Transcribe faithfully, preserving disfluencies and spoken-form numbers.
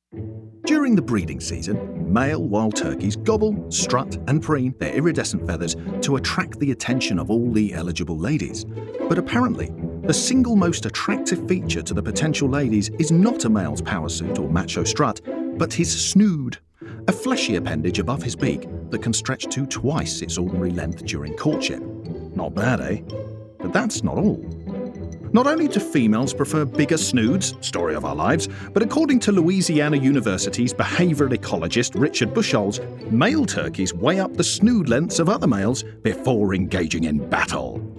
During the breeding season, male wild turkeys gobble, strut and preen their iridescent feathers to attract the attention of all the eligible ladies. But apparently, the single most attractive feature to the potential ladies is not a male's power suit or macho strut, but his snood, a fleshy appendage above his beak that can stretch to twice its ordinary length during courtship. Not bad, eh? But that's not all. Not only do females prefer bigger snoods, story of our lives, but according to Louisiana University's behavioural ecologist Richard Buchholz, male turkeys weigh up the snood lengths of other males before engaging in battle.